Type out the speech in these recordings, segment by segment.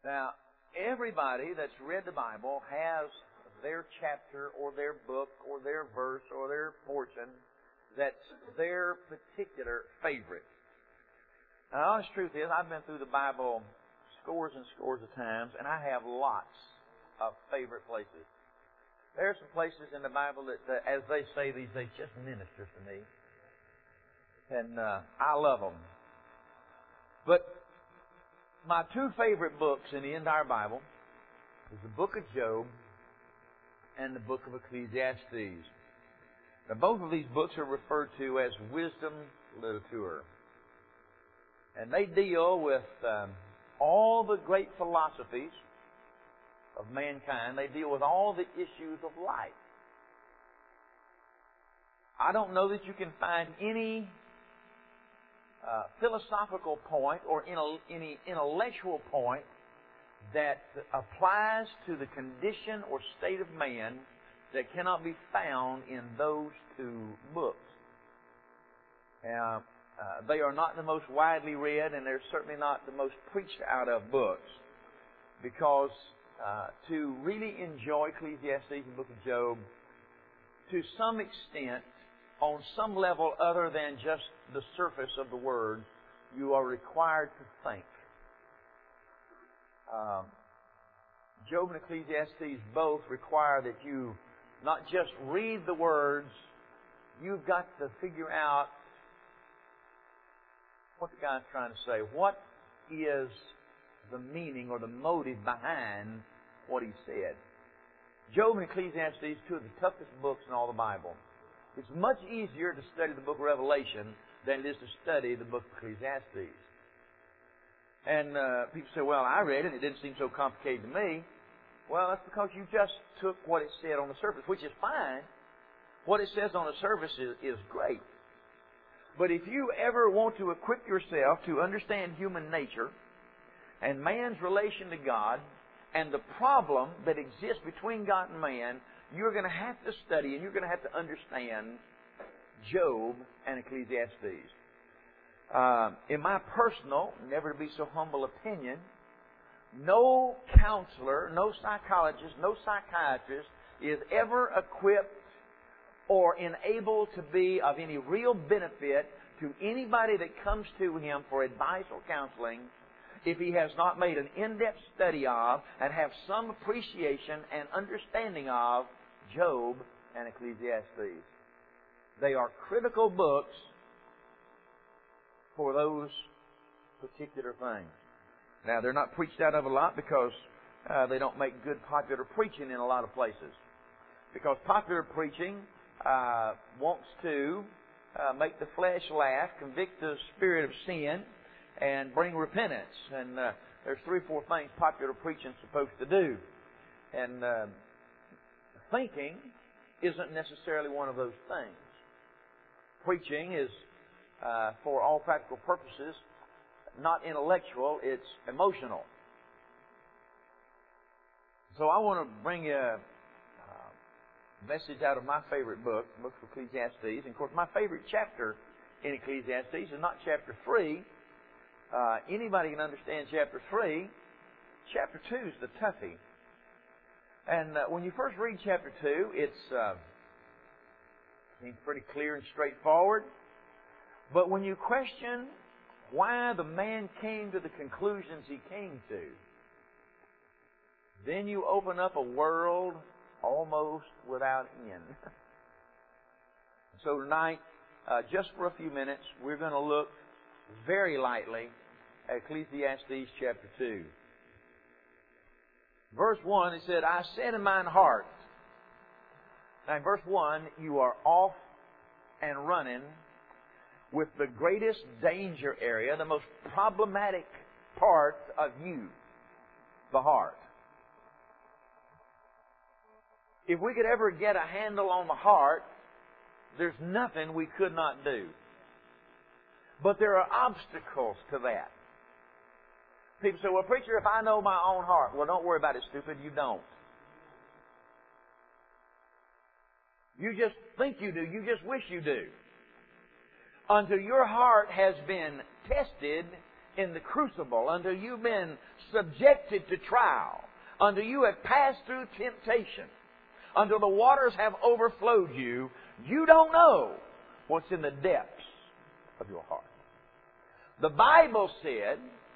Now, everybody that's read the Bible has their chapter or their book or their verse or their portion that's their particular favorite. Now, the honest truth is, I've been through the Bible scores and scores of times, and I have lots of favorite places. There are some places in the Bible that, as they say these days, just ministers to me. And I love them. But my two favorite books in the entire Bible is the book of Job and the book of Ecclesiastes. Now, both of these books are referred to as wisdom literature. And they deal with all the great philosophies of mankind. They deal with all the issues of life. I don't know that you can find any philosophical point or any intellectual point that applies to the condition or state of man that cannot be found in those two books. They are not the most widely read, and they're certainly not the most preached out of books, because to really enjoy Ecclesiastes and the book of Job, to some extent, on some level other than just the surface of the Word, you are required to think. Job and Ecclesiastes both require that you not just read the words, you've got to figure out what the guy's trying to say. What is the meaning or the motive behind what he said? Job and Ecclesiastes, two of the toughest books in all the Bible. It's much easier to study the book of Revelation than it is to study the book of Ecclesiastes. And people say, well, I read it and it didn't seem so complicated to me. Well, that's because you just took what it said on the surface, which is fine. What it says on the surface is great. But if you ever want to equip yourself to understand human nature and man's relation to God and the problem that exists between God and man, you're going to have to study and you're going to have to understand Job and Ecclesiastes. In my personal, never to be so humble opinion, no counselor, no psychologist, no psychiatrist is ever equipped or enabled to be of any real benefit to anybody that comes to him for advice or counseling if he has not made an in-depth study of and have some appreciation and understanding of Job and Ecclesiastes. They are critical books for those particular things. Now, they're not preached out of a lot because they don't make good popular preaching in a lot of places. Because popular preaching wants to make the flesh laugh, convict the spirit of sin, and bring repentance. And there's 3 or 4 things popular preaching is supposed to do. And thinking isn't necessarily one of those things. Preaching is, for all practical purposes, not intellectual, it's emotional. So I want to bring you a message out of my favorite book, the book of Ecclesiastes. And of course, my favorite chapter in Ecclesiastes is not chapter 3. Anybody can understand chapter 3. Chapter 2 is the toughie. And when you first read chapter 2, it seems pretty clear and straightforward. But when you question why the man came to the conclusions he came to, then you open up a world almost without end. So tonight, just for a few minutes, we're going to look very lightly at Ecclesiastes chapter 2. Verse 1, it said, I said in mine heart. Now in verse 1, you are off and running with the greatest danger area, the most problematic part of you, the heart. If we could ever get a handle on the heart, there's nothing we could not do. But there are obstacles to that. People say, well, preacher, if I know my own heart. Well, don't worry about it, stupid. You don't. You just think you do. You just wish you do. Until your heart has been tested in the crucible, until you've been subjected to trial, until you have passed through temptation, until the waters have overflowed you, you don't know what's in the depths of your heart. The Bible said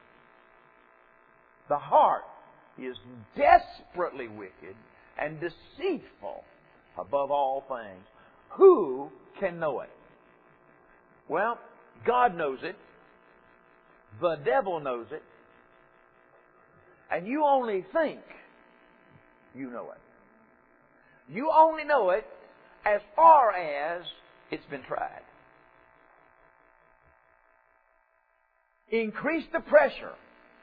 the heart is desperately wicked and deceitful above all things. Who can know it? Well, God knows it. The devil knows it. And you only think you know it. You only know it as far as it's been tried. Increase the pressure.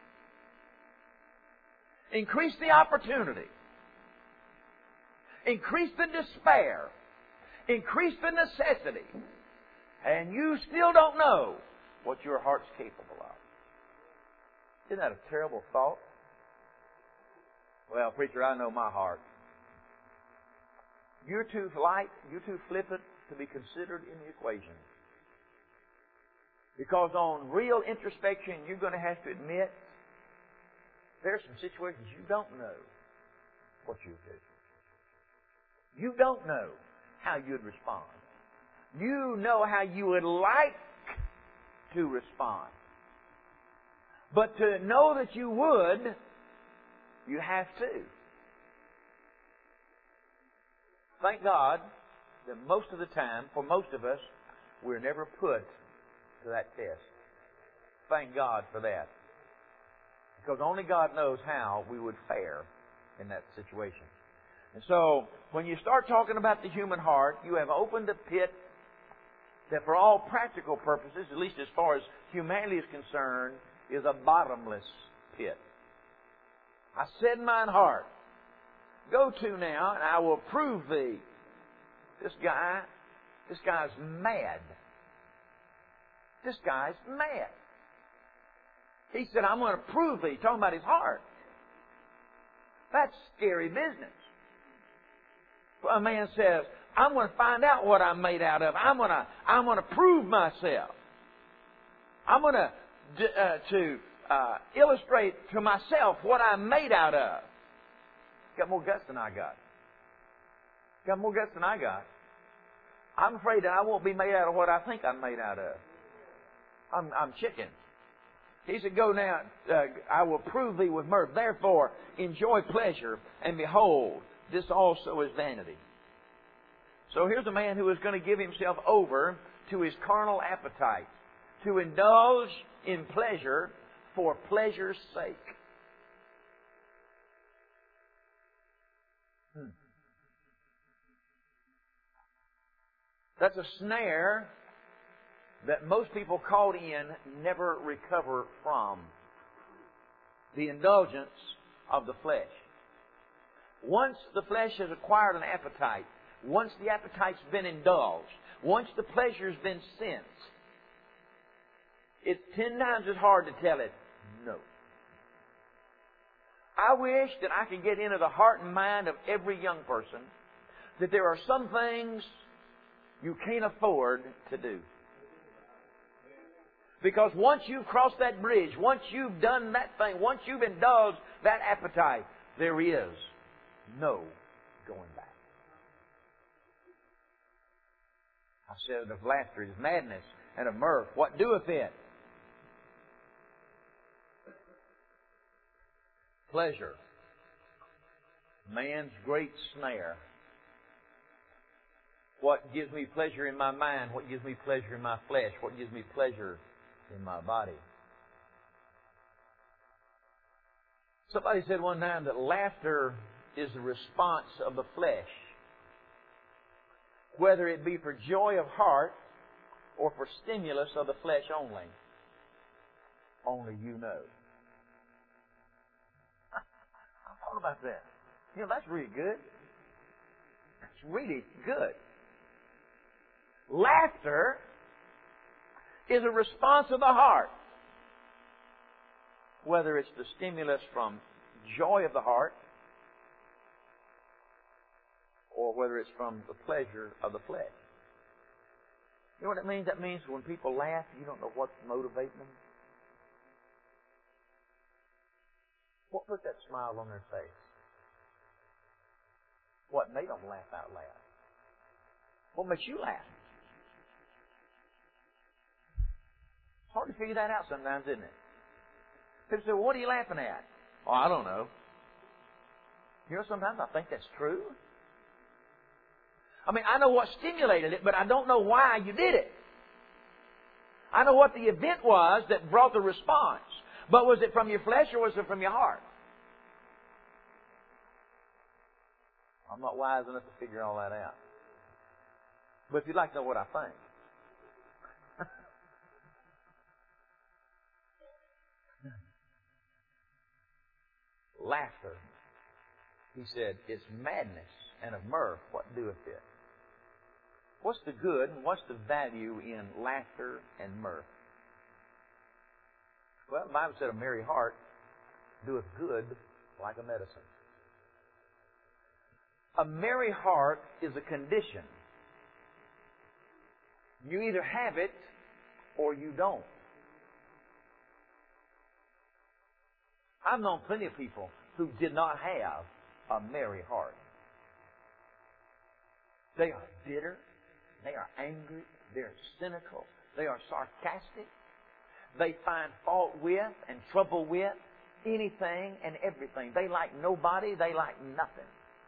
Increase the opportunity. Increase the despair. Increase the necessity. And you still don't know what your heart's capable of. Isn't that a terrible thought? Well, preacher, I know my heart. You're too light, you're too flippant to be considered in the equation. Because on real introspection, you're going to have to admit there are some situations you don't know what you do. You don't know how you'd respond. You know how you would like to respond. But to know that you would, you have to. Thank God that most of the time, for most of us, we're never put to that test. Thank God for that. Because only God knows how we would fare in that situation. And so, when you start talking about the human heart, you have opened a pit that for all practical purposes, at least as far as humanity is concerned, is a bottomless pit. I said in mine heart, go to now, and I will prove thee. This guy's mad. This guy's mad. He said, I'm going to prove thee. Talking about his heart. That's scary business. A man says, I'm going to find out what I'm made out of. I'm going to prove myself. I'm going to illustrate to myself what I'm made out of. Got more guts than I got. Got more guts than I got. I'm afraid that I won't be made out of what I think I'm made out of. I'm chicken. He said, go now, I will prove thee with mirth. Therefore, enjoy pleasure, and behold, this also is vanity. So here's a man who is going to give himself over to his carnal appetite, to indulge in pleasure for pleasure's sake. That's a snare that most people caught in never recover from. The indulgence of the flesh. Once the flesh has acquired an appetite, once the appetite's been indulged, once the pleasure's been sensed, it's 10 times as hard to tell it no. I wish that I could get into the heart and mind of every young person that there are some things you can't afford to do. Because once you've crossed that bridge, once you've done that thing, once you've indulged that appetite, there is no going back. I said of laughter is madness, and of mirth, what doeth it? Pleasure. Man's great snare. What gives me pleasure in my mind? What gives me pleasure in my flesh? What gives me pleasure in my body? Somebody said one time that laughter is the response of the flesh, whether it be for joy of heart or for stimulus of the flesh only. Only you know. I thought about that. You know, that's really good. That's really good. Laughter is a response of the heart. Whether it's the stimulus from joy of the heart or whether it's from the pleasure of the flesh. You know what it means? That means when people laugh, you don't know what's motivating them. What put that smile on their face? What made them laugh out loud? What makes you laugh? It's hard to figure that out sometimes, isn't it? People say, well, what are you laughing at? Oh, I don't know. You know, sometimes I think that's true. I mean, I know what stimulated it, but I don't know why you did it. I know what the event was that brought the response. But was it from your flesh or was it from your heart? I'm not wise enough to figure all that out. But if you'd like to know what I think. Laughter, he said, is madness, and of mirth, what doeth it? What's the good and what's the value in laughter and mirth? Well, the Bible said a merry heart doeth good like a medicine. A merry heart is a condition. You either have it or you don't. I've known plenty of people who did not have a merry heart. They are bitter. They are angry. They are cynical. They are sarcastic. They find fault with and trouble with anything and everything. They like nobody. They like nothing.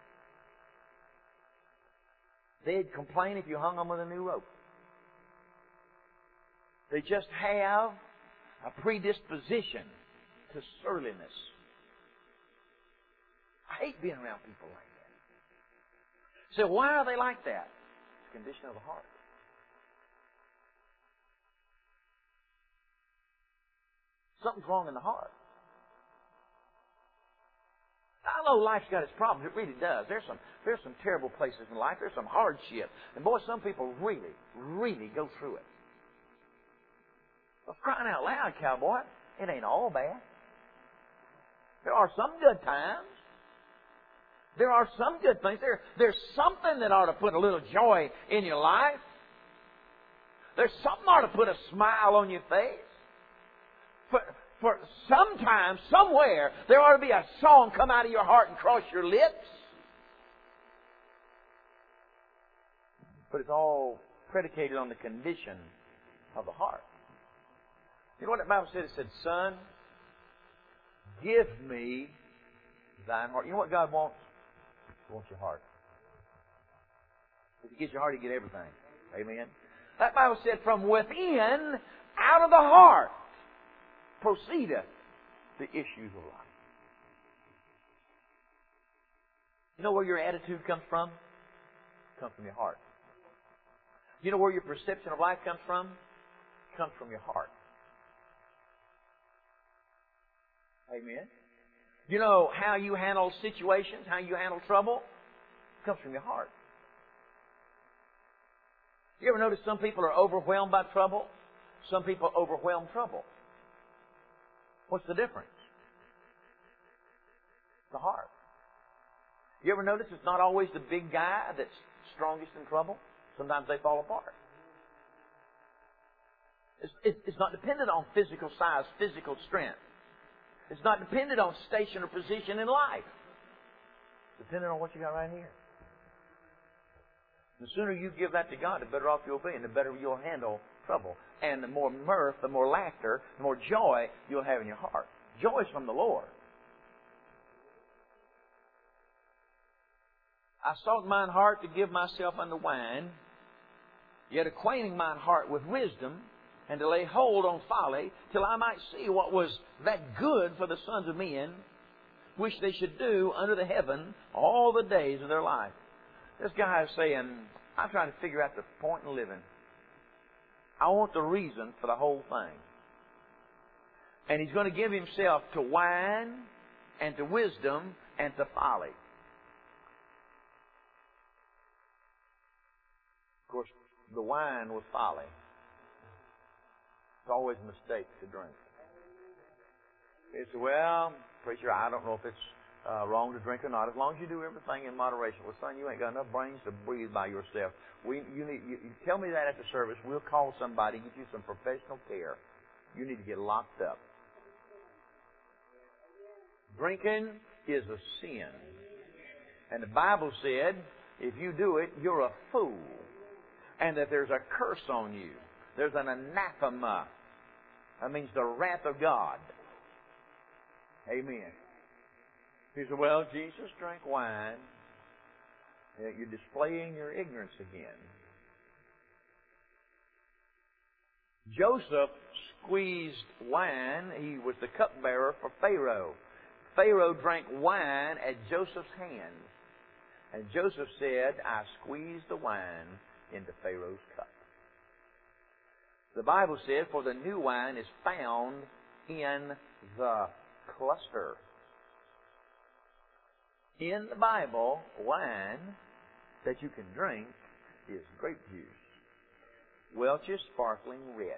They'd complain if you hung them with a new rope. They just have a predisposition to surliness. I hate being around people like that. So why are they like that? It's a condition of the heart. Something's wrong in the heart. I know life's got its problems. It really does. There's some terrible places in life. There's some hardship. And boy, some people really, really go through it. But crying out loud, cowboy, it ain't all bad. There are some good times. There are some good things. There's something that ought to put a little joy in your life. There's something that ought to put a smile on your face. For sometime, somewhere, there ought to be a song come out of your heart and cross your lips. But it's all predicated on the condition of the heart. You know what the Bible said? It said, son, give me thine heart. You know what God wants? He wants your heart. If He gets your heart, He get everything. Amen. That Bible said, from within, out of the heart, proceedeth the issues of life. You know where your attitude comes from? It comes from your heart. You know where your perception of life comes from? It comes from your heart. Amen. You know how you handle situations, how you handle trouble? It comes from your heart. You ever notice some people are overwhelmed by trouble? Some people overwhelm trouble. What's the difference? The heart. You ever notice it's not always the big guy that's strongest in trouble? Sometimes they fall apart. It's not dependent on physical size, physical strength. It's not dependent on station or position in life. It's dependent on what you got right here. The sooner you give that to God, the better off you'll be, and the better you'll handle trouble. And the more mirth, the more laughter, the more joy you'll have in your heart. Joy is from the Lord. I sought mine heart to give myself unto wine, yet acquainting mine heart with wisdom, and to lay hold on folly, till I might see what was that good for the sons of men, which they should do under the heaven all the days of their life. This guy is saying, I'm trying to figure out the point in living. I want the reason for the whole thing. And he's going to give himself to wine and to wisdom and to folly. Of course, the wine was folly. It's always a mistake to drink. He said, well, preacher, I don't know if it's wrong to drink or not. As long as you do everything in moderation. Well, son, you ain't got enough brains to breathe by yourself. You tell me that at the service. We'll call somebody, get you some professional care. You need to get locked up. Drinking is a sin. And the Bible said, if you do it, you're a fool. And that there's a curse on you. There's an anathema. That means the wrath of God. Amen. He said, well, Jesus drank wine. You're displaying your ignorance again. Joseph squeezed wine. He was the cupbearer for Pharaoh. Pharaoh drank wine at Joseph's hand. And Joseph said, I squeezed the wine into Pharaoh's cup. The Bible said, for the new wine is found in the cluster. In the Bible, wine that you can drink is grape juice. Welch's Sparkling Red.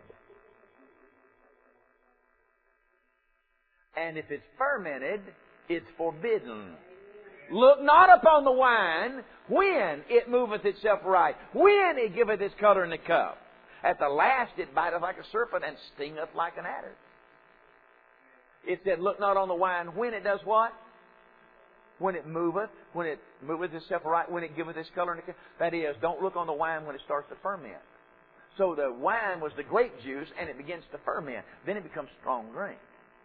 And if it's fermented, it's forbidden. Look not upon the wine when it moveth itself right, when it giveth its color in the cup. At the last it biteth like a serpent and stingeth like an adder. It said, look not on the wine when it does what? When it moveth itself right, when it giveth its color in the cup. That is, don't look on the wine when it starts to ferment. So the wine was the grape juice and it begins to ferment. Then it becomes strong drink.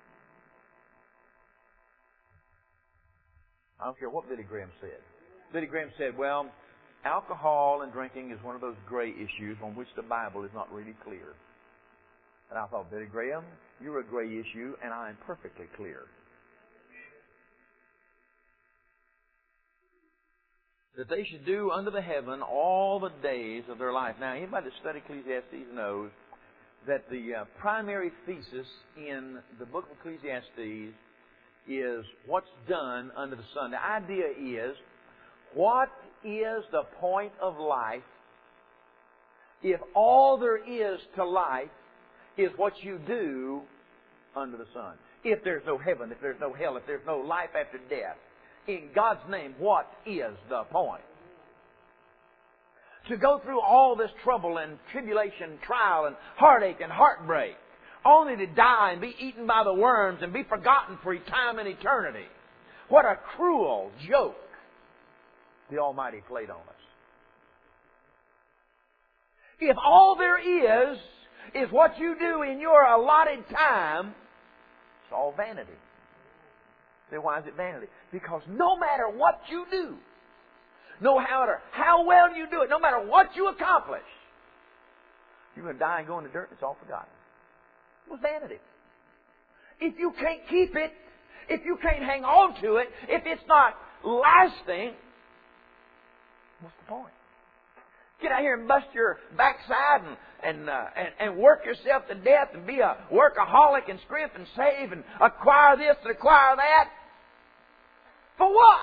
I don't care what Billy Graham said. Billy Graham said, well, alcohol and drinking is one of those gray issues on which the Bible is not really clear. And I thought, Billy Graham, you're a gray issue and I am perfectly clear. That they should do under the heaven all the days of their life. Now, anybody that studies Ecclesiastes knows that the primary thesis in the book of Ecclesiastes is what's done under the sun. The idea is, what is the point of life if all there is to life is what you do under the sun? If there's no heaven, if there's no hell, if there's no life after death, in God's name, what is the point? To go through all this trouble and tribulation, trial and heartache and heartbreak, only to die and be eaten by the worms and be forgotten for time and eternity. What a cruel joke the Almighty played on us. If all there is what you do in your allotted time, it's all vanity. Then why is it vanity? Because no matter what you do, no matter how well you do it, no matter what you accomplish, you're going to die and go in the dirt and it's all forgotten. It was vanity. If you can't keep it, if you can't hang on to it, if it's not lasting, what's the point? Get out here and bust your backside and work yourself to death and be a workaholic and scrimp and save and acquire this and acquire that. For what?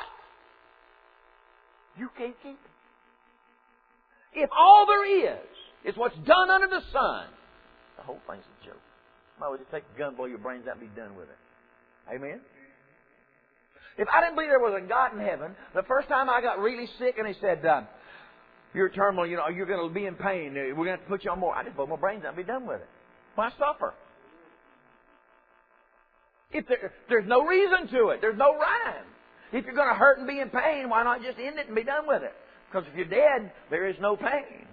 You can't keep it. If all there is what's done under the sun, the whole thing's a joke. Why would you take a gun, blow your brains out and be done with it? Amen? If I didn't believe there was a God in heaven, the first time I got really sick and He said, you're terminal, you're going to be in pain. We're going to have to put you on more. I just blow my brains out and be done with it. Why suffer? If there's no reason to it. There's no rhyme. If you're going to hurt and be in pain, why not just end it and be done with it? Because if you're dead, there is no pain.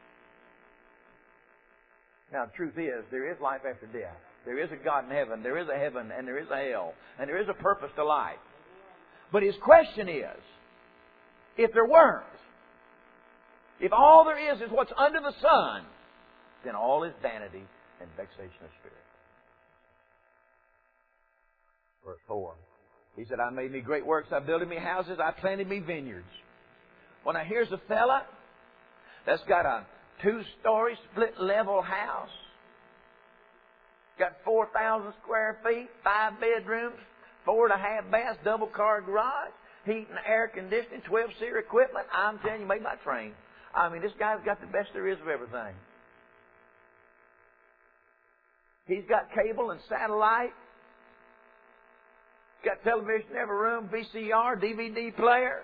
Now, the truth is, there is life after death. There is a God in heaven. There is a heaven and there is a hell. And there is a purpose to life. But his question is, if there weren't, if all there is what's under the sun, then all is vanity and vexation of spirit. Verse 4. He said, I made me great works, I builded me houses, I planted me vineyards. Well, now here's a fella that's got a 2-story split level house. Got 4,000 square feet, 5 bedrooms, 4.5 baths, double car garage, heating, air conditioning, 12-seer equipment. I'm telling you, made by train. I mean, this guy's got the best there is of everything. He's got cable and satellite. Got television in every room, VCR, DVD player.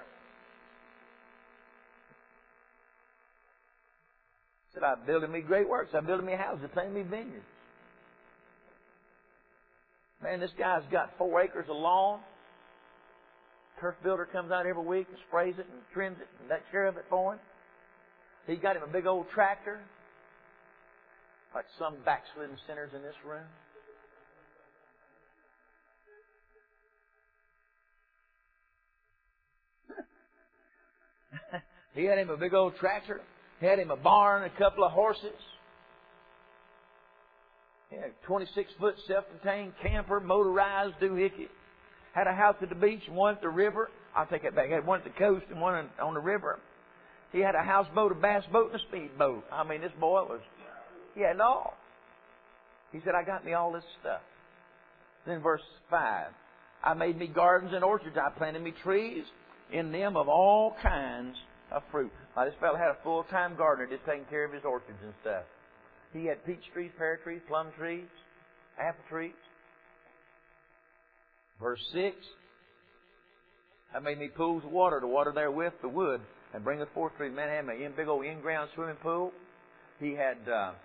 Said, I'm building me great works. I'm building me houses, planting me vineyards. Man, this guy's got 4 acres of lawn. Turf builder comes out every week and sprays it and trims it and takes care of it for him. He got him a big old tractor, like some backslidden sinners in this room. He had him a big old tractor. He had him a barn, a couple of horses. He had a 26-foot self-contained camper, motorized doohickey. Had a house at the beach and one at the river. I'll take that back. He had one at the coast and one on the river. He had a houseboat, a bass boat, and a speedboat. I mean, this boy he had it all. He said, I got me all this stuff. Then verse 5. I made me gardens and orchards. I planted me trees in them of all kinds of fruit. Now, this fellow had a full-time gardener just taking care of his orchards and stuff. He had peach trees, pear trees, plum trees, apple trees. Verse 6. I made me pools of water to water therewith the wood and bring forth trees. Man, had me a big old in-ground swimming pool. He had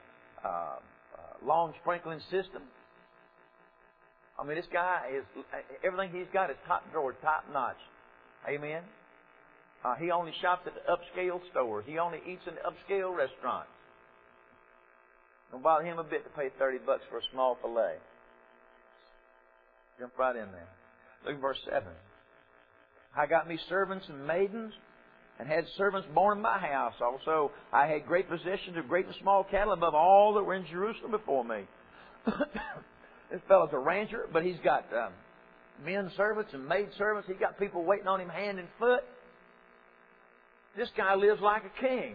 lawn sprinkling system. I mean, this guy everything he's got is top drawer, top notch. Amen. He only shops at the upscale stores. He only eats in the upscale restaurants. Don't bother him a bit to pay $30 for a small fillet. Jump right in there. Look at verse 7. I got me servants and maidens, and had servants born in my house. Also, I had great possessions of great and small cattle above all that were in Jerusalem before me. This fellow's a rancher, but he's got men servants and maid servants. He's got people waiting on him hand and foot. This guy lives like a king.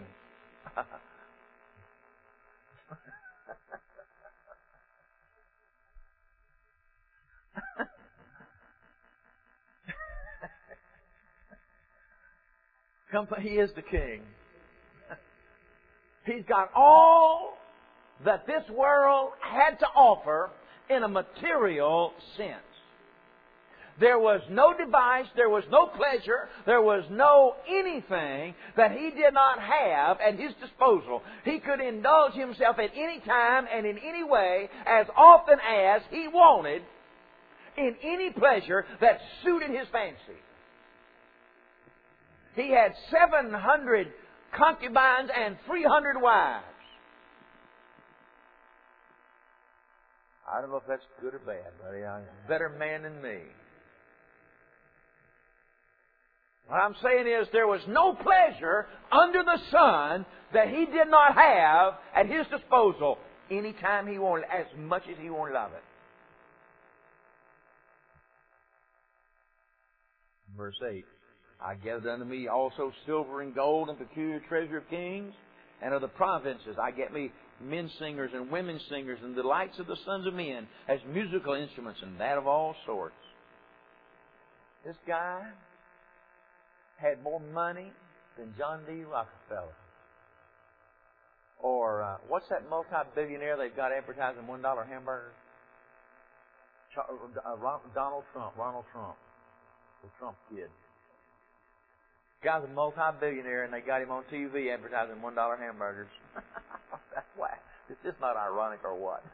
He is the king. He's got all that this world had to offer in a material sense. There was no device, there was no pleasure, there was no anything that he did not have at his disposal. He could indulge himself at any time and in any way, as often as he wanted, in any pleasure that suited his fancy. He had 700 concubines and 300 wives. I don't know if that's good or bad, buddy. I'm a better man than me. What I'm saying is there was no pleasure under the sun that he did not have at his disposal anytime he wanted, as much as he wanted of it. Verse 8. I gathered unto me also silver and gold and peculiar treasure of kings and of the provinces. I get me men singers and women singers and delights of the sons of men as musical instruments and that of all sorts. This guy had more money than John D. Rockefeller. Or what's that multi-billionaire they've got advertising $1 hamburgers? Donald Trump, Ronald Trump, the Trump kid. Guy's a multi-billionaire, and they got him on TV advertising $1 hamburgers. That's why. Is this not ironic or what?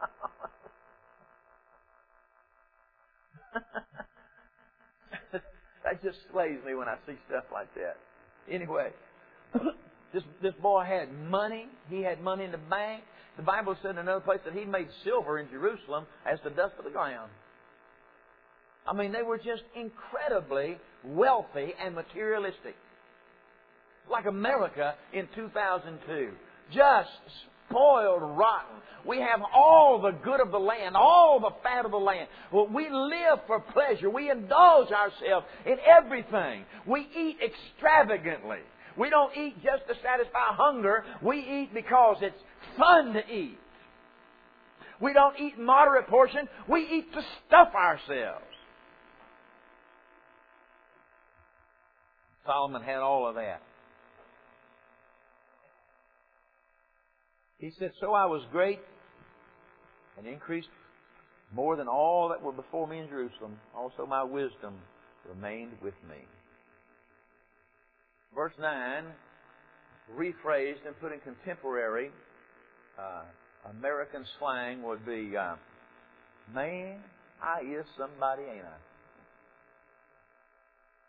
That just slays me when I see stuff like that. Anyway, this boy had money. He had money in the bank. The Bible said in another place that he made silver in Jerusalem as the dust of the ground. I mean, they were just incredibly wealthy and materialistic. Like America in 2002. Just spoiled rotten. We have all the good of the land, all the fat of the land. Well, we live for pleasure. We indulge ourselves in everything. We eat extravagantly. We don't eat just to satisfy hunger. We eat because it's fun to eat. We don't eat in moderate portion. We eat to stuff ourselves. Solomon had all of that. He said, so I was great and increased more than all that were before me in Jerusalem. Also my wisdom remained with me. Verse 9, rephrased and put in contemporary American slang would be, man, I is somebody, ain't I?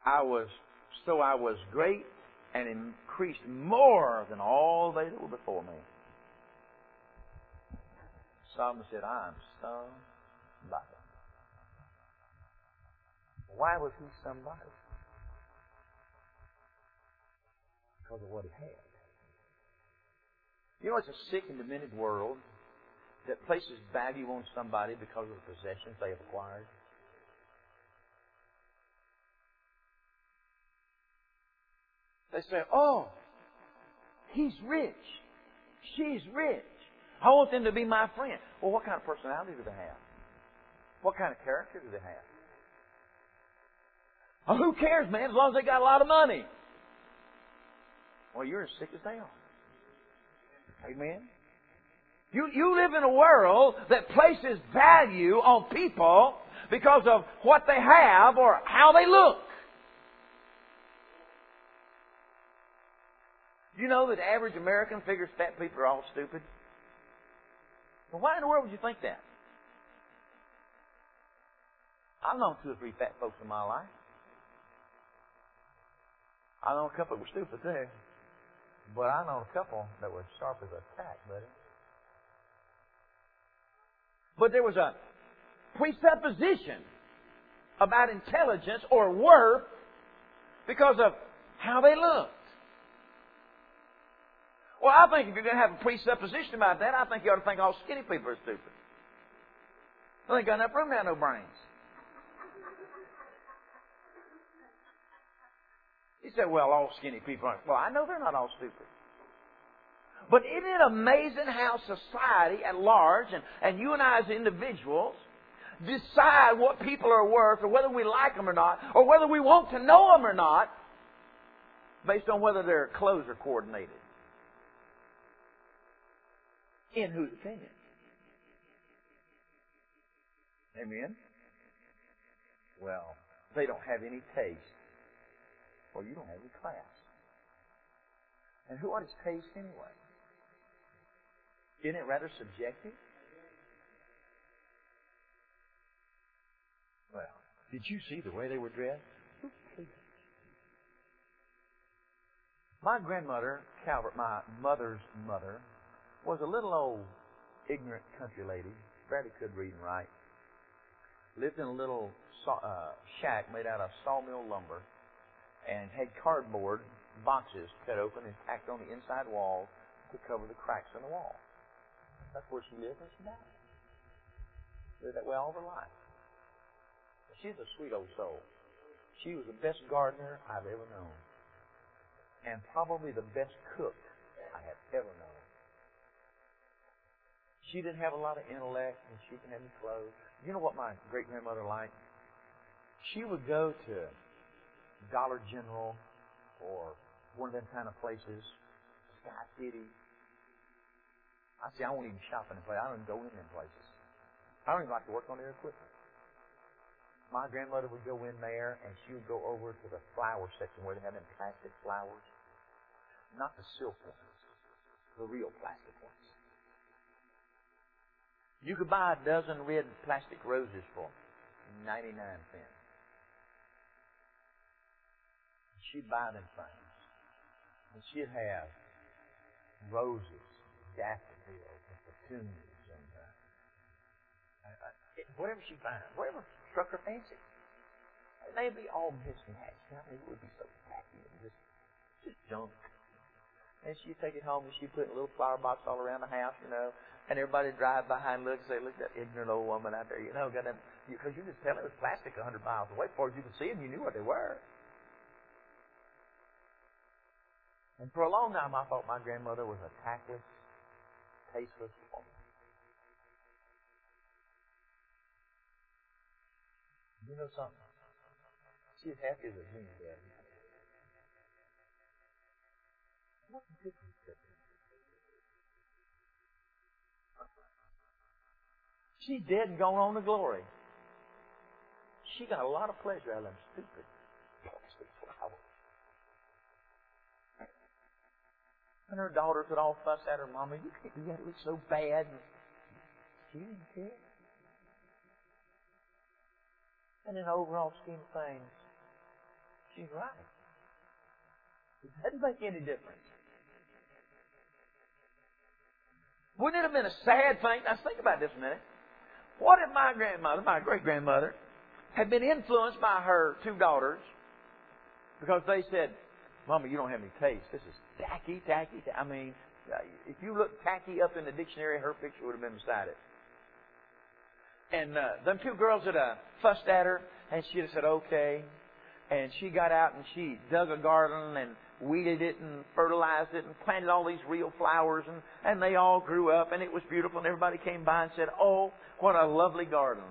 I was great and increased more than all they that were before me. Solomon said, I am somebody. Why was he somebody? Because of what he had. You know, it's a sick and demented world that places value on somebody because of the possessions they have acquired. They say, oh, he's rich. She's rich. I want them to be my friend. Well, what kind of personality do they have? What kind of character do they have? Oh, who cares, man, as long as they got a lot of money. Well, you're as sick as they are. Amen? You live in a world that places value on people because of what they have or how they look. You know that the average American figures fat people are all stupid? Well, why in the world would you think that? I've known 2 or 3 fat folks in my life. I know a couple that were stupid too. But I know a couple that were sharp as a tack, buddy. But there was a presupposition about intelligence or worth because of how they looked. Well, I think if you're going to have a presupposition about that, I think you ought to think all skinny people are stupid. They ain't got enough room to have no brains. You say, well, all skinny people aren't. Well, I know they're not all stupid. But isn't it amazing how society at large, and you and I as individuals, decide what people are worth or whether we like them or not, or whether we want to know them or not, based on whether their clothes are coordinated? In whose opinion? Amen? Well, they don't have any taste. Well, you don't have any class. And what is taste anyway? Isn't it rather subjective? Well, did you see the way they were dressed? My grandmother, Calvert, my mother's mother, was a little old, ignorant country lady. Barely could read and write. Lived in a little shack made out of sawmill lumber and had cardboard boxes cut open and tacked on the inside wall to cover the cracks in the wall. That's where she lived and she died. Lived that way all her life. She's a sweet old soul. She was the best gardener I've ever known. And probably the best cook I have ever known. She didn't have a lot of intellect and she didn't have any clothes. You know what my great-grandmother liked? She would go to Dollar General or one of them kind of places, Sky City. I say, I won't even shop in the place. I don't even go in them places. I don't even like to work on their equipment. My grandmother would go in there and she would go over to the flower section where they have them plastic flowers. Not the silk ones, the real plastic ones. You could buy a dozen red plastic roses for 99 cents. She'd buy them things. And she'd have roses, daffodils, and petunias, and whatever she found, whatever struck her fancy. They'd be all mixed and hatched. I mean, it would be so tacky and just junk. And she'd take it home and she'd put it in a little flower box all around the house, you know. And everybody would drive by and look and say, look at that ignorant old woman out there, you know, got that, because you could tell it was plastic 100 miles away. Before you could see them, you knew what they were. And for a long time, I thought my grandmother was a tactless, tasteless woman. You know something? She's happy as a human being. What did you say? She's dead and gone on to glory. She got a lot of pleasure out of them stupid plastic flowers. And her daughters would all fuss at her, Mama, you can't do that, it looks so bad. And she didn't care. And in the overall scheme of things, She's right. It doesn't make any difference. Wouldn't it have been a sad thing? Now think about this a minute. What if my grandmother, my great-grandmother, had been influenced by her two daughters because they said, Mama, you don't have any taste. This is tacky. I mean, if you look tacky up in the dictionary, her picture would have been beside it. And them two girls had fussed at her, and she'd have said, okay. And she got out and she dug a garden and weeded it and fertilized it and planted all these real flowers, and they all grew up, and it was beautiful, and everybody came by and said, oh, what a lovely garden.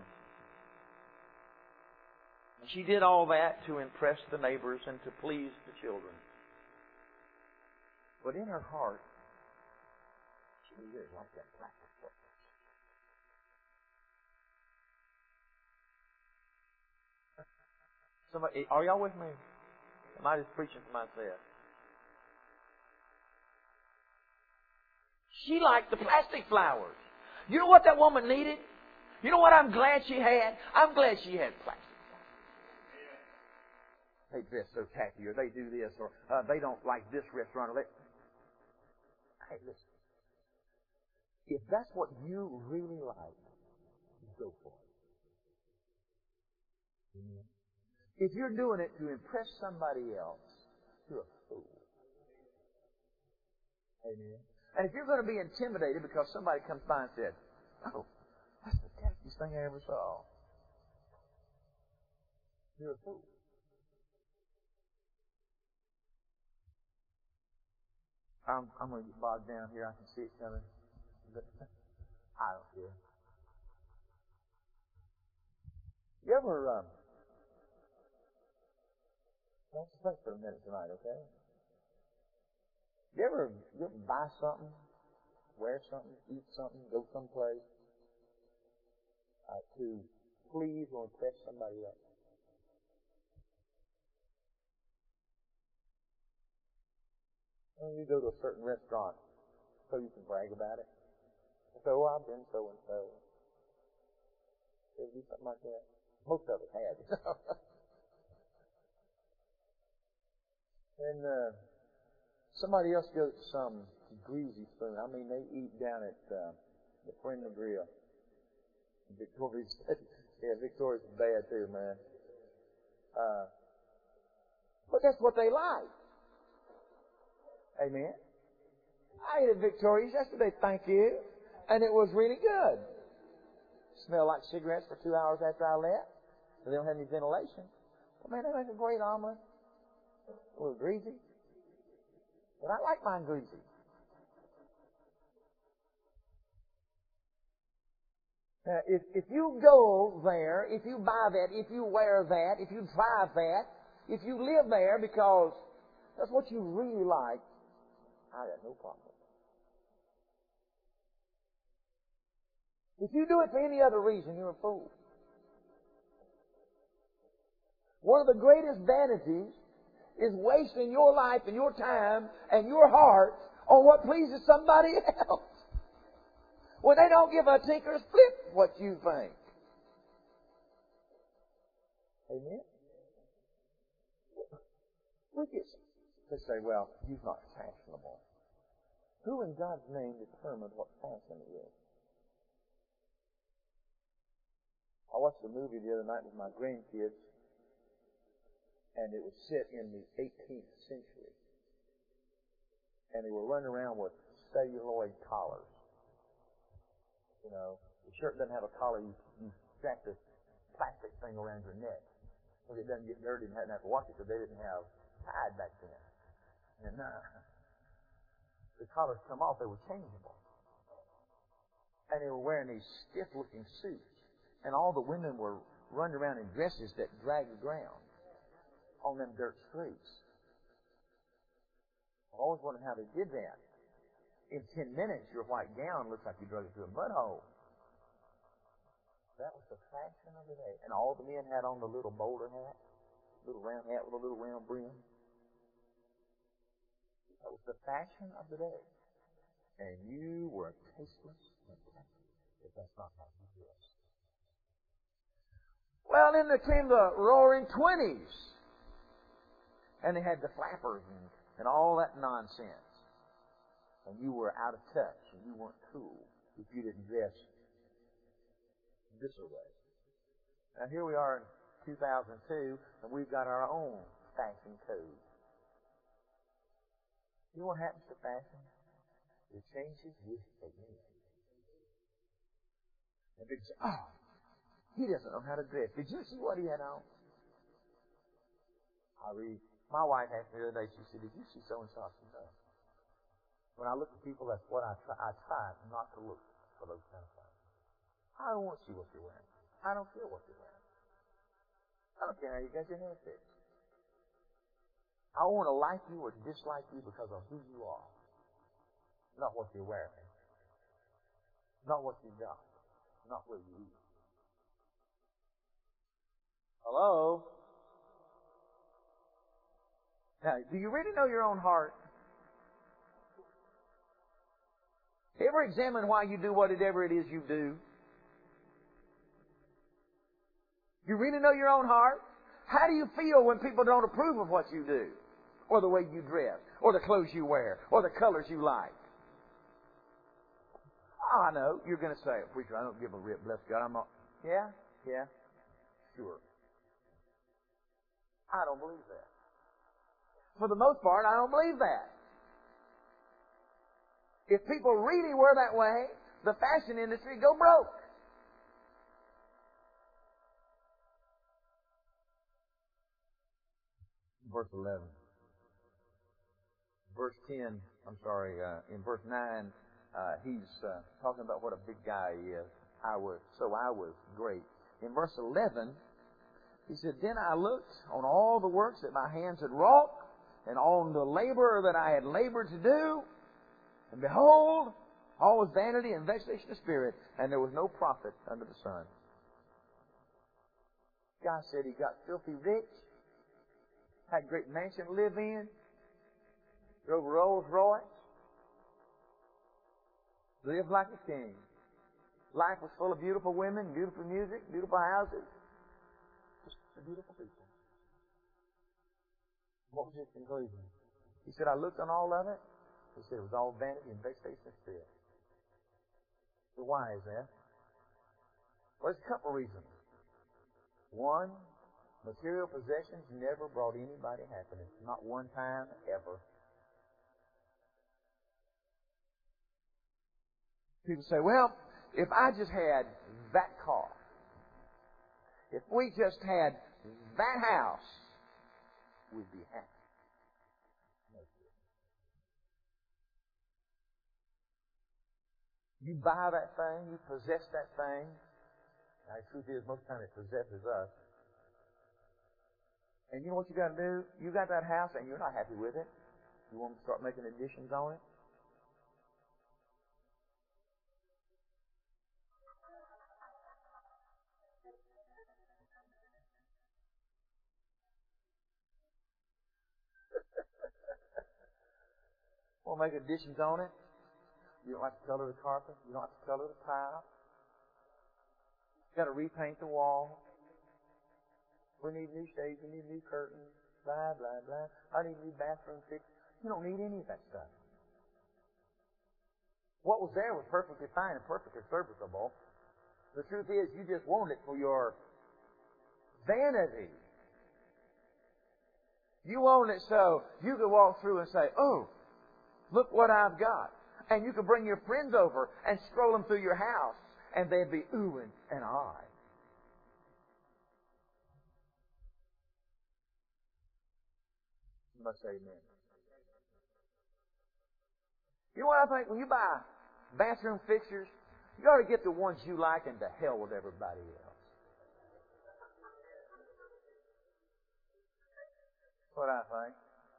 And she did all that to impress the neighbors and to please the children. But in her heart, she really liked that plastic book. Somebody, are y'all with me? Am I just preaching to myself? She liked the plastic flowers. You know what that woman needed? You know what I'm glad she had? I'm glad she had plastic flowers. They dress so tacky, or they do this, or they don't like this restaurant. Or they... Hey, listen. If that's what you really like, go for it. Amen. If you're doing it to impress somebody else, you're a fool. Amen. And if you're going to be intimidated because somebody comes by and said, oh, that's the tackiest thing I ever saw, you're a fool. I'm going to get bogged down here. I can see it coming. I don't care. You ever, let's think for a minute tonight, okay? You ever buy something, wear something, eat something, go someplace to please or impress somebody else? You go to a certain restaurant so you can brag about it. So, I've been so and so. You ever do something like that? Most of us have. And somebody else goes to some greasy spoon. I mean, they eat down at the Friendly Grill. Victoria's, yeah, Victoria's is bad too, man. But that's what they like. Amen. I ate at Victoria's yesterday, thank you, and it was really good. Smelled like cigarettes for 2 hours after I left. They don't have any ventilation. But man, they make a great omelet. A little greasy. But I like mine greasy. Now, if you go there, if you buy that, if you wear that, if you drive that, if you live there because that's what you really like, I got no problem with it. If you do it for any other reason, you're a fool. One of the greatest vanities is wasting your life and your time and your heart on what pleases somebody else. When they don't give a tinker's flip what you think. Amen? They say, well, he's not fashionable. Who in God's name determined what fashion is? I watched a movie the other night with my grandkids, and it was set in the 18th century. And they were running around with celluloid collars. You know, the shirt doesn't have a collar. You strap this plastic thing around your neck so it doesn't get dirty and hadn't have to wash it because they didn't have Tide back then. And the collars come off, they were changeable. And they were wearing these stiff-looking suits. And all the women were running around in dresses that dragged the ground on them dirt streets. I've always wondered how they did that. In 10 minutes, your white gown looks like you drug it through a mud hole. That was the fashion of the day. And all the men had on the little bowler hat, little round hat with a little round brim. That was the fashion of the day. And you were tasteless and tacky if that's not how you dress. Well, then there came the roaring 20s. And they had the flappers and all that nonsense. And you were out of touch and you weren't cool if you didn't dress this way. Now here we are in 2002 and we've got our own fashion code. You know what happens to fashion? It changes with the wind. And people say, oh, he doesn't know how to dress. Did you see what he had on? My wife asked me the other day, she said, did you see so-and-so? I said, no. When I look at people, that's what I try not to look for those kind of things. I don't want to see what you're wearing. I don't care what you're wearing. I don't care how you got your hair fixed. I want to like you or dislike you because of who you are. Not what you're wearing. Not what you got. Not where you eat. Hello? Now, do you really know your own heart? Ever examine why you do whatever it is you do? You really know your own heart? How do you feel when people don't approve of what you do? Or the way you dress? Or the clothes you wear? Or the colors you like? Oh, I know. You're going to say, preacher, I don't give a rip. Bless God. I'm not. Yeah? Sure. I don't believe that. For the most part, I don't believe that. If people really were that way, the fashion industry would go broke. Verse 11. Verse 10, in verse 9, he's talking about what a big guy he is. I was great. In verse 11, he said, then I looked on all the works that my hands had wrought, and on the labor that I had labored to do, and behold, all was vanity and vexation of spirit, and there was no profit under the sun. Guy said he got filthy rich, had a great mansion to live in, drove a Rolls Royce, lived like a king. Life was full of beautiful women, beautiful music, beautiful houses. Just beautiful people. What was his conclusion? He said, I looked on all of it. He said it was all vanity and vexation of spirit. So why is that? Well, there's a couple reasons. One, material possessions never brought anybody happiness. Not one time, ever. People say, well, if I just had that car, if we just had that house, we'd be happy. You buy that thing, you possess that thing. Now, the truth is, most times it possesses us. And you know what you got to do? You got that house and you're not happy with it. You want to start making additions on it? Want to make additions on it? You don't like the color of the carpet. You don't like the color of the tile. You got to repaint the wall. We need new shades. We need new curtains. Blah, blah, blah. I need new bathroom fixed. You don't need any of that stuff. What was there was perfectly fine and perfectly serviceable. The truth is, you just want it for your vanity. You want it so you can walk through and say, oh, look what I've got. And you can bring your friends over and stroll them through your house, and they'd be oohing and ahhing. You must say amen. You know what I think? When you buy bathroom fixtures, you ought to get the ones you like and to hell with everybody else. That's what I think.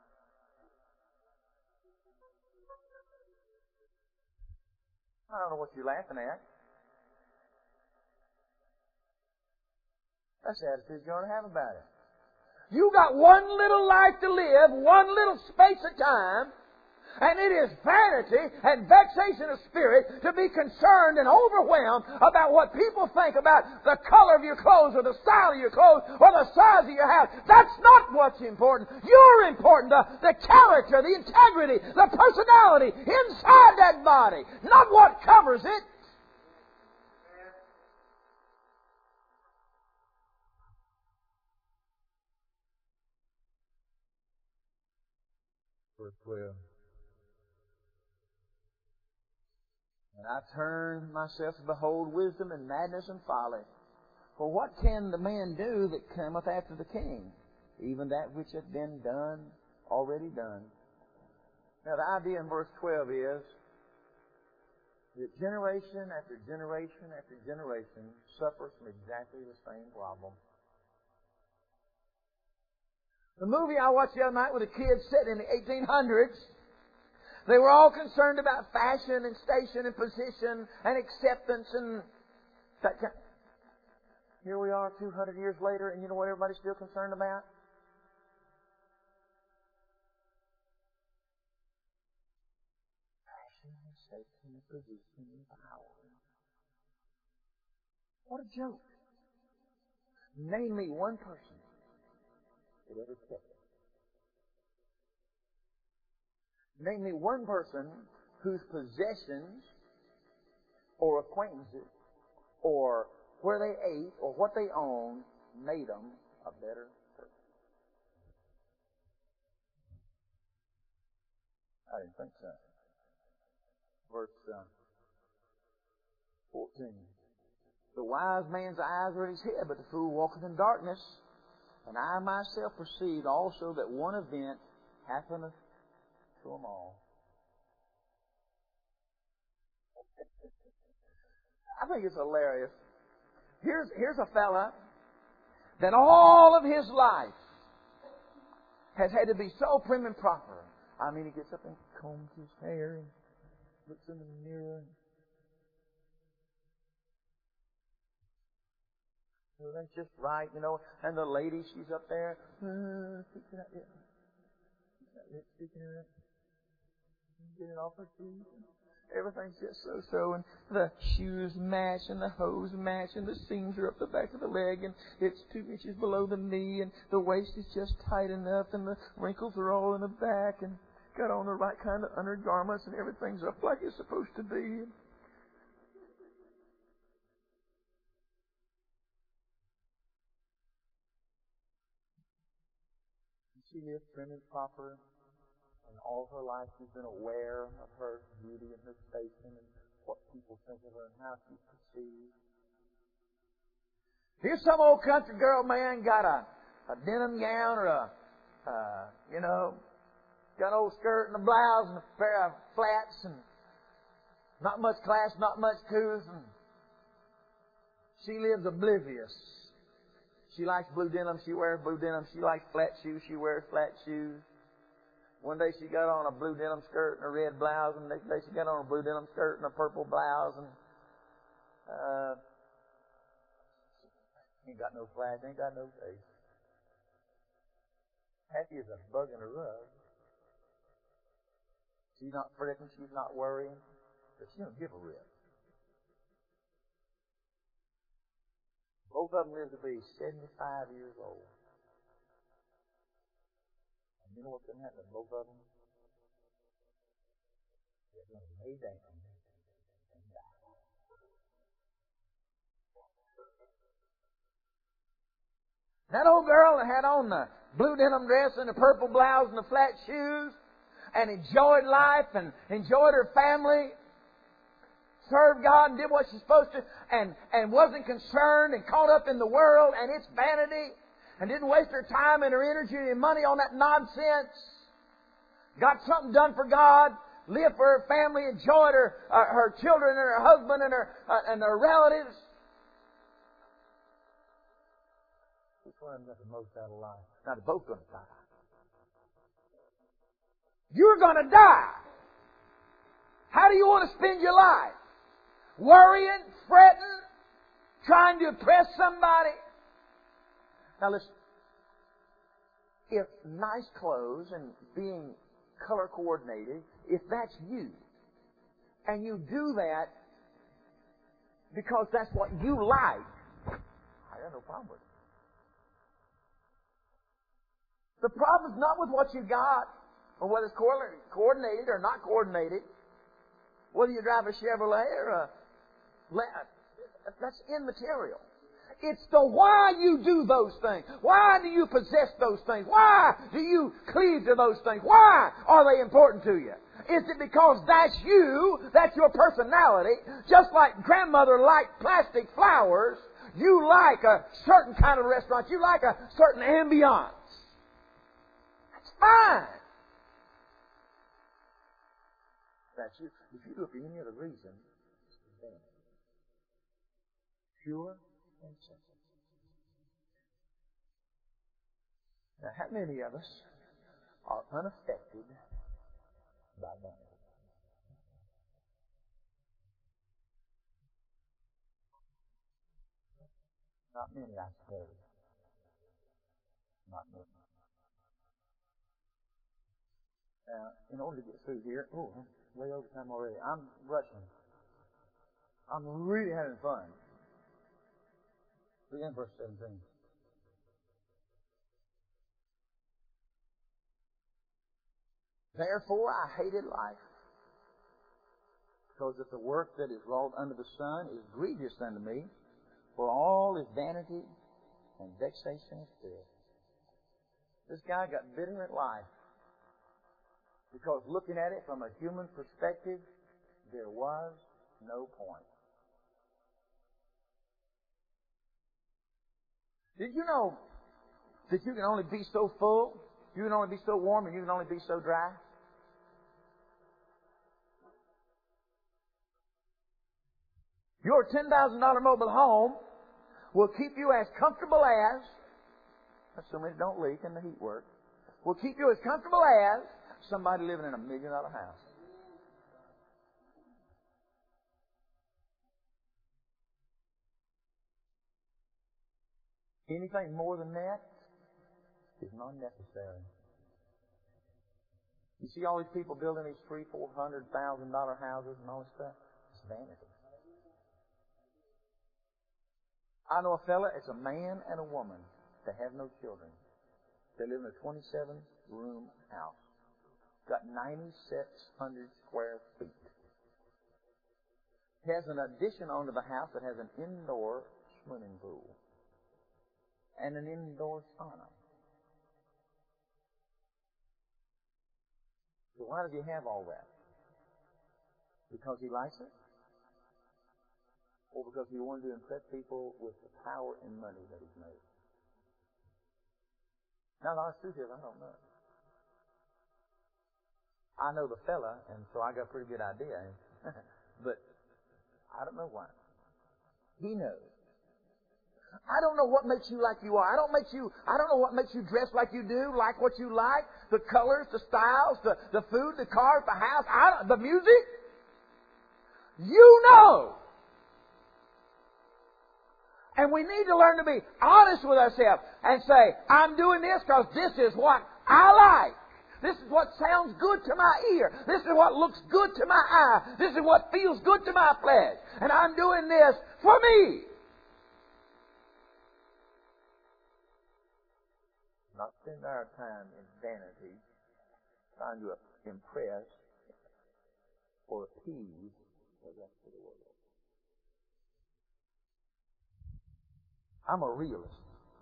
I don't know what you're laughing at. That's the attitude you ought to have about it. You got one little life to live, one little space of time. And it is vanity and vexation of spirit to be concerned and overwhelmed about what people think about the color of your clothes or the style of your clothes or the size of your house. That's not what's important. You're important. The character, the integrity, the personality inside that body, not what covers it. Verse 12. And I turn myself to behold wisdom and madness and folly. For what can the man do that cometh after the king? Even that which hath been done, already done. Now the idea in verse 12 is that generation after generation after generation suffers from exactly the same problem. The movie I watched the other night with the kids set in the 1800s, they were all concerned about fashion and station and position and acceptance and that kind. Here we are 200 years later, and you know what everybody's still concerned about? Fashion and station and position and power. What a joke. Name me one person that ever kept it. Name me one person whose possessions or acquaintances or where they ate or what they owned made them a better person. I didn't think so. Verse 14. The wise man's eyes are in his head, but the fool walketh in darkness. And I myself perceived also that one event happeneth to them all. I think it's hilarious. Here's a fella that all of his life has had to be so prim and proper. I mean, he gets up and combs his hair and looks in the mirror. Everything's just right, you know. And the lady, she's up there. Getting off her feet. Everything's just so. And the shoes match, and the hose match, and the seams are up the back of the leg, and it's 2 inches below the knee, and the waist is just tight enough, and the wrinkles are all in the back, and got on the right kind of undergarments, and everything's up like it's supposed to be. She lives prim and proper. And all her life she's been aware of her beauty and her station and what people think of her and how she's perceived. Here's some old country girl, man, got a denim gown or got an old skirt and a blouse and a pair of flats and not much class, not much couth, and she lives oblivious. She likes blue denim, she wears blue denim. She likes flat shoes, she wears flat shoes. One day she got on a blue denim skirt and a red blouse, and the next day she got on a blue denim skirt and a purple blouse, and ain't got no flash, ain't got no face. Happy as a bug in a rug. She's not fretting, she's not worrying, but she don't give a rip. Both of them live to be 75 years old. You know what's going to happen to both of them? They're going to lay down and die. That old girl that had on the blue denim dress and the purple blouse and the flat shoes and enjoyed life and enjoyed her family, served God and did what she's supposed to, and wasn't concerned and caught up in the world and its vanity, and didn't waste her time and her energy and money on that nonsense. Got something done for God, lived for her family, enjoyed her children and her husband and her relatives. Which one of them got the most out of life? Now they're both going to die. You're going to die. How do you want to spend your life? Worrying, fretting, trying to impress somebody? Now listen, if nice clothes and being color coordinated, if that's you, and you do that because that's what you like, I got no problem with it. The problem is not with what you got, or whether it's coordinated or not coordinated, whether you drive a Chevrolet or a... That's immaterial. It's the why you do those things. Why do you possess those things? Why do you cleave to those things? Why are they important to you? Is it because that's you, that's your personality? Just like grandmother liked plastic flowers, you like a certain kind of restaurant, you like a certain ambiance. That's fine. That's you. If you look at any other reason, then pure and simple. Now, how many of us are unaffected by vanity? Not many, I suppose. Not many. Now, in order to get through here, I'm way over time already. I'm rushing. I'm really having fun. Begin verse 17. Therefore I hated life, because that the work that is wrought under the sun is grievous unto me, for all is vanity and vexation of spirit. This guy got bitter at life, because looking at it from a human perspective, there was no point. Did you know that you can only be so full, you can only be so warm, and you can only be so dry? Your $10,000 mobile home will keep you as comfortable as, assuming it don't leak and the heat works, will keep you as comfortable as somebody living in $1 million house. Anything more than that is not necessary. You see all these people building these $300,000, $400,000 houses and all this stuff? It's vanity. I know a fella, it's a man and a woman that have no children. They live in a 27-room house. Got 9,600 square feet. Has an addition onto the house that has an indoor swimming pool and an indoor sauna. So why does he have all that? Because he likes it? Or because he wanted to impress people with the power and money that he's made? Now, the honest truth is, I don't know. I know the fella, and so I got a pretty good idea. But I don't know why. He knows. I don't know what makes you like you are. I don't know what makes you dress like you do, like what you like, the colors, the styles, the food, the cars, the house, the music. You know. And we need to learn to be honest with ourselves and say, I'm doing this because this is what I like. This is what sounds good to my ear. This is what looks good to my eye. This is what feels good to my flesh. And I'm doing this for me. Not spend our time in vanity trying to impress or appease the rest of the world. I'm a realist.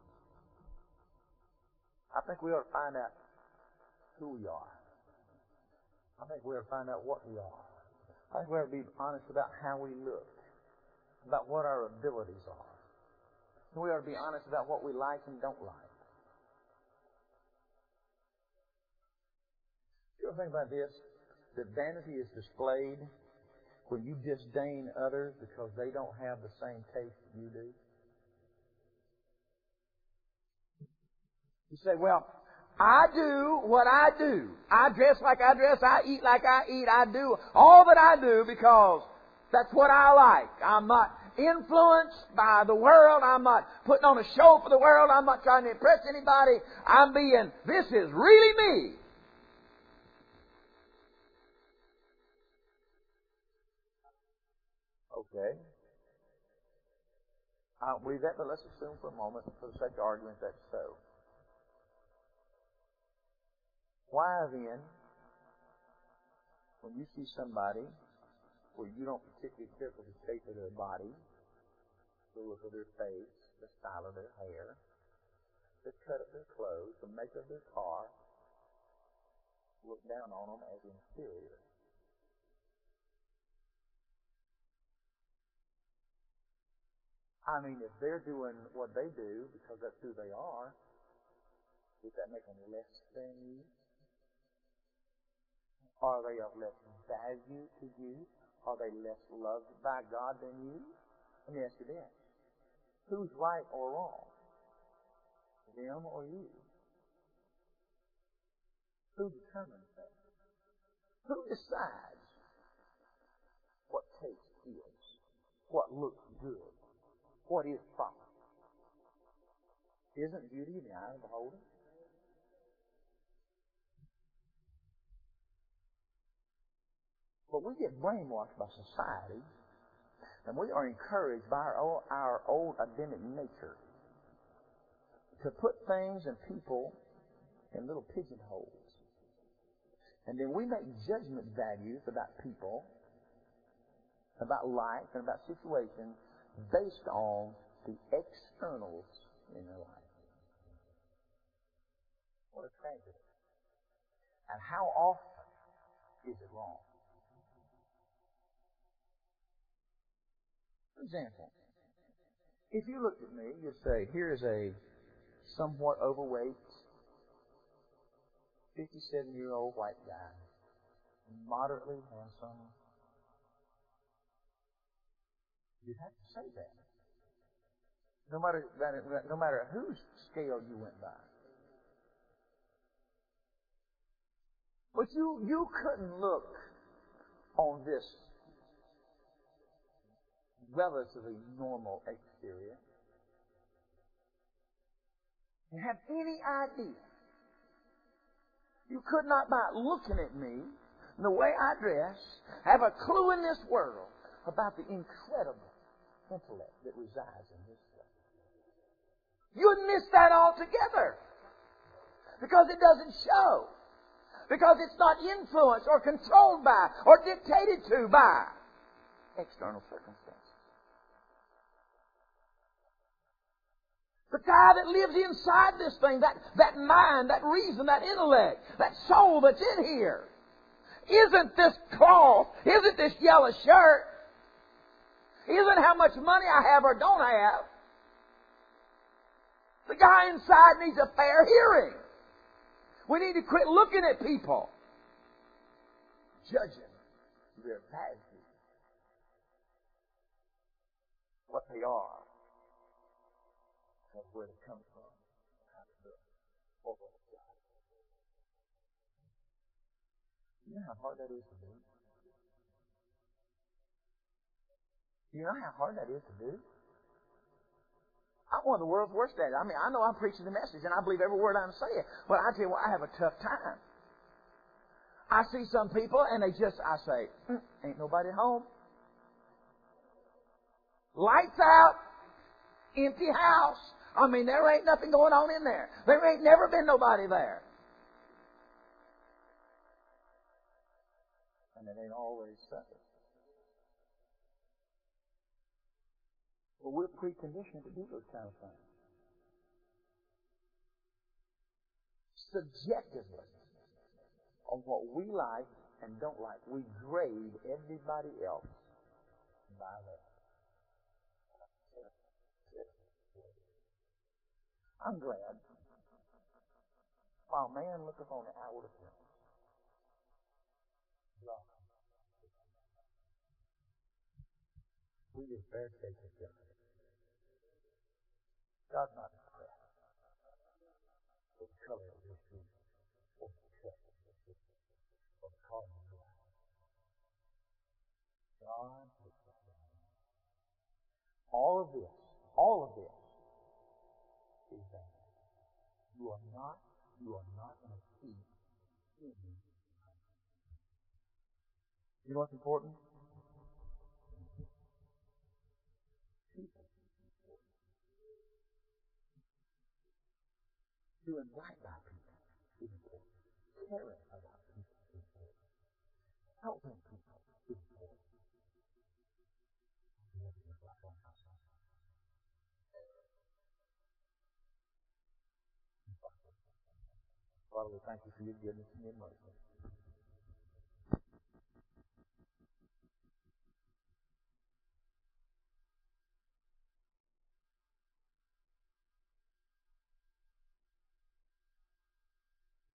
I think we ought to find out who we are. I think we ought to find out what we are. I think we ought to be honest about how we look, about what our abilities are. We ought to be honest about what we like and don't like. You ever think about this? That vanity is displayed when you disdain others because they don't have the same taste that you do. You say, well, I do what I do. I dress like I dress. I eat like I eat. I do all that I do because that's what I like. I'm not influenced by the world. I'm not putting on a show for the world. I'm not trying to impress anybody. This is really me. Okay. I don't believe that, but let's assume for a moment, for the sake of argument, that's so. Why then, when you see somebody where you don't particularly care for the shape of their body, the look of their face, the style of their hair, the cut of their clothes, the make of their car, look down on them as inferior? I mean, if they're doing what they do because that's who they are, does that make them less than you? Are they of less value to you? Are they less loved by God than you? Let me ask you this. Who's right or wrong? Them or you? Who determines that? Who decides what taste is? What looks good? What is proper? Isn't beauty in the eye of the beholder? But we get brainwashed by society, and we are encouraged by our old Adamic nature to put things and people in little pigeonholes. And then we make judgment values about people, about life, and about situations based on the externals in their life. What a tragedy. And how often is it wrong? For example, if you looked at me, you'd say, here's a somewhat overweight, 57-year-old white guy, moderately handsome. You'd have to say that. No matter whose scale you went by. But you couldn't look on this relatively normal exterior and have any idea. You could not, by looking at me, the way I dress, have a clue in this world about the incredible intellect that resides in this place. You'd miss that altogether because it doesn't show. Because it's not influenced or controlled by or dictated to by external circumstances. The guy that lives inside this thing, that mind, that reason, that intellect, that soul that's in here, isn't this cloth, isn't this yellow shirt, isn't how much money I have or don't have. The guy inside needs a fair hearing. We need to quit looking at people, judging their value, what they are, and where they come from, how to live, or what it's got. You know how hard that is to do? You know how hard that is to do? I'm one of the world's worst at it. I mean, I know I'm preaching the message, and I believe every word I'm saying. But I tell you what, I have a tough time. I see some people, and I say, ain't nobody home. Lights out, empty house. I mean, there ain't nothing going on in there. There ain't never been nobody there. And it ain't always so. Well, we're preconditioned to do those kind of things. Subjectively, on what we like and don't like, we grade everybody else by that. I'm glad. While man looketh on the outward appearance, we just bear faith with God. God's not impressed with the color of your skin, or the cut of your skin, or the color of your eyes. God looks at the man. All of this is that you are not going to see any. You know what's important? Doing right by people is important. Caring about people is important. Helping people is important. Father, we thank you for your goodness and your mercy.